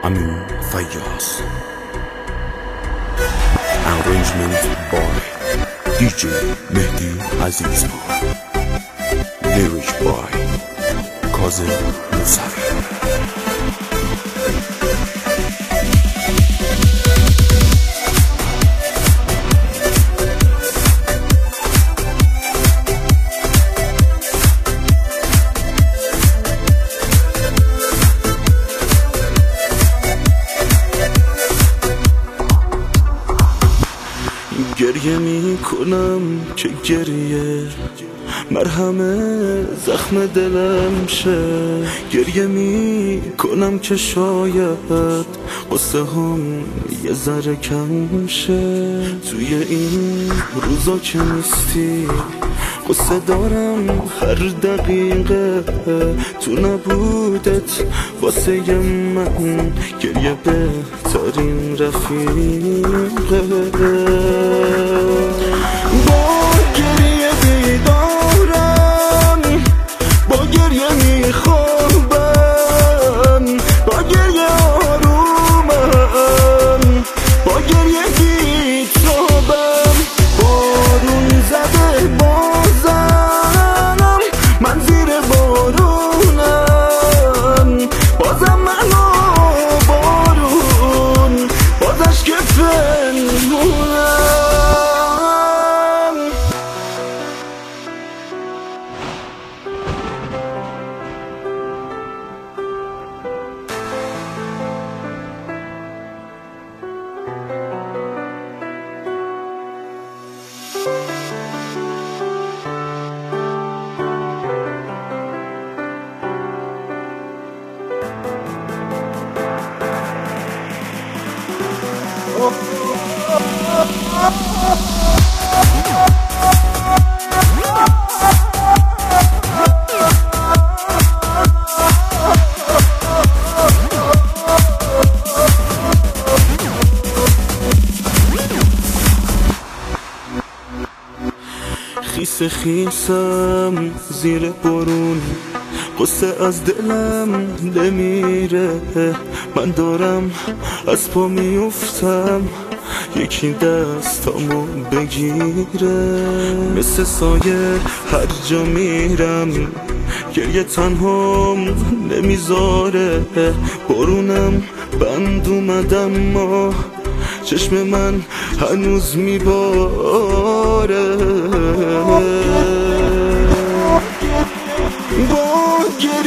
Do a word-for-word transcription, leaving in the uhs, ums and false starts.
Amin Fayyaz. Arrangement by D J Mehdi Azizpur. Lyrics by Kazim Musavi. گریه می کنم که گریه مرهم زخم دلم شه. گریه می کنم که شاید قصه هم یه ذره کم شه. توی این روزا که نیستی قصه دارم هر دقیقه. تو نبودت واسه من گریه بهترین رفیقه. با گریه بیدارم، با گریه میخوابم، با گریه آرومم، با گریه بیتابم. بارون زده بازم من زیر بارونم، بازم من و بارون بازش که پنهونم. خیس خیسم زیر بارون، قصه از دلم نمیره. من دارم از پا میفتم یکی دستامو بگیره. مثل سایه هر جا میرم گریه تنهام نمیذاره. بارونم بند اومدم ما چشم من هنوز میباره. با